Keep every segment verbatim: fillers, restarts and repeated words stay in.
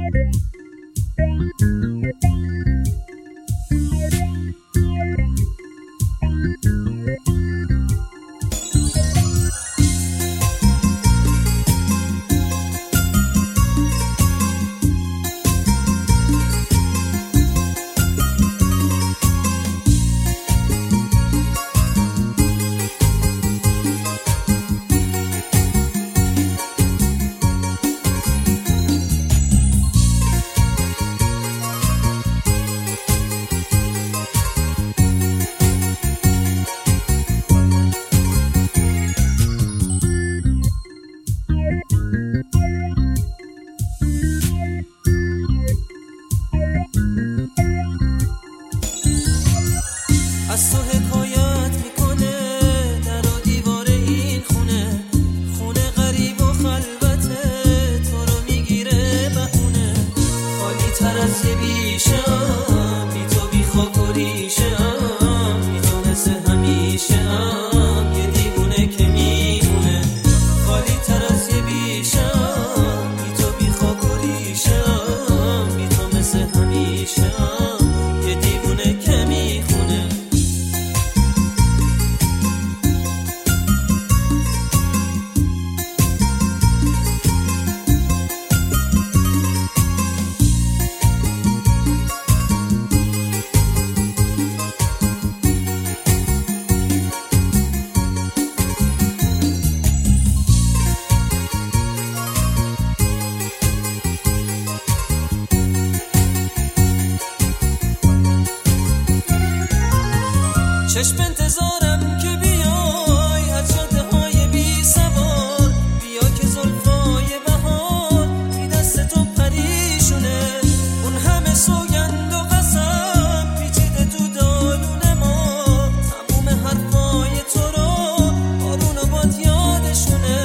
از تو حکایت میکنه در و دیوار این خونه، خونه غریب و خلوته، تو رو میگیره بهونه. خالی تر از یه بیشم، بی تو بی خاک و ریشم، بی تو مثل همیشم، یه دیوونه که میمونه. خالی تر از یه بیشم، بی تو بی خاک و ریشم، بی تو مثل همیشم، یه دیوونه که میخونه. چشم انتظارم که بیای از جاده های بی سوار، بیا که زلفای بهار بی دست تو پریشونه. اون همه سوگند و قسم پیچیده تو دالون ما، تموم حرفای تو رو بارون و باد یادشونه.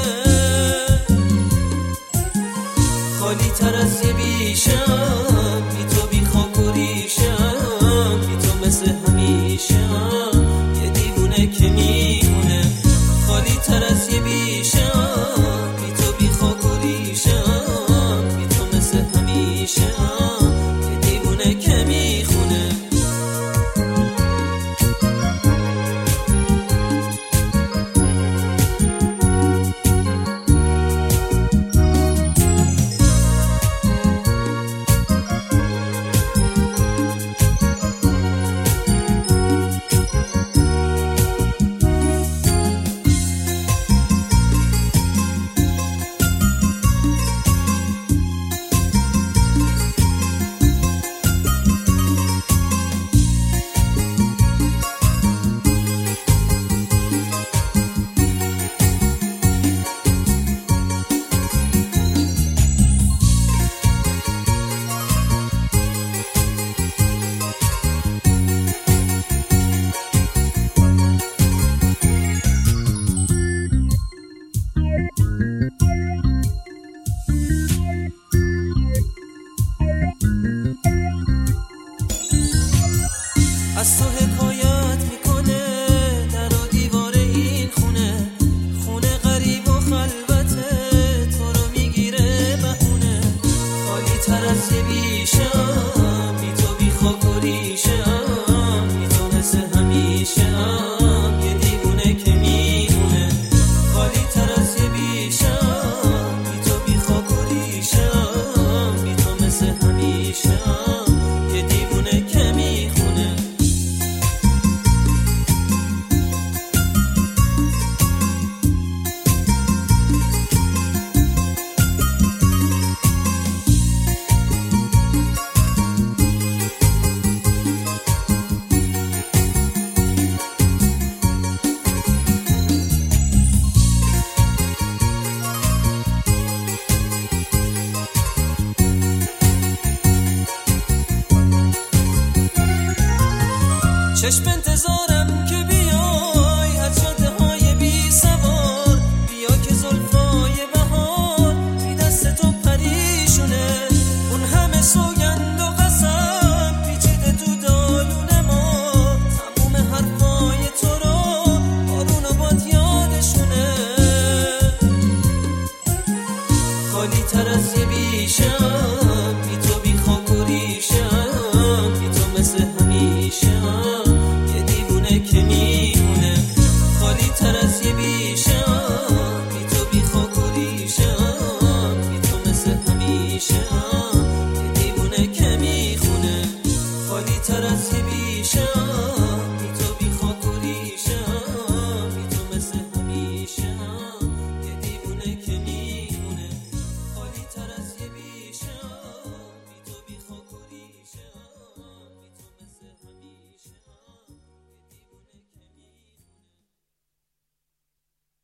خالی تر از یه بیشم، بی تو بی خاک و ریشم، بی تو مثل همیشم، که میمونه. خالی تر از یه بیشم، بی تو بی خاک و ریشم، بی تو مثل همیشم، یه دیوونه که میخونه. از تو حکایت میکنه در و دیوار این خونه، خونه غریب و خلوته، تو رو میگیره بهونه. خالی تر از یه بیشم، بی تو بی خاک و ریشم، بی تو مثل همیشم، یه دیوونه که میمونه. خالی تر از یه بیشم، بی تو بی خاک و ریشم، بی تو مثل همیشم، یه دیوونه که میخونه. چشم انتظارم که بیای از جاده های بی سوار، بیا که زلفای بهار بی دست تو پریشونه. اون همه سوگند و قسم پیچیده تو دالون ما، تموم حرفای تو رو بارون و باد یادشونه. خالی تر از یه بیشم، از که بیشه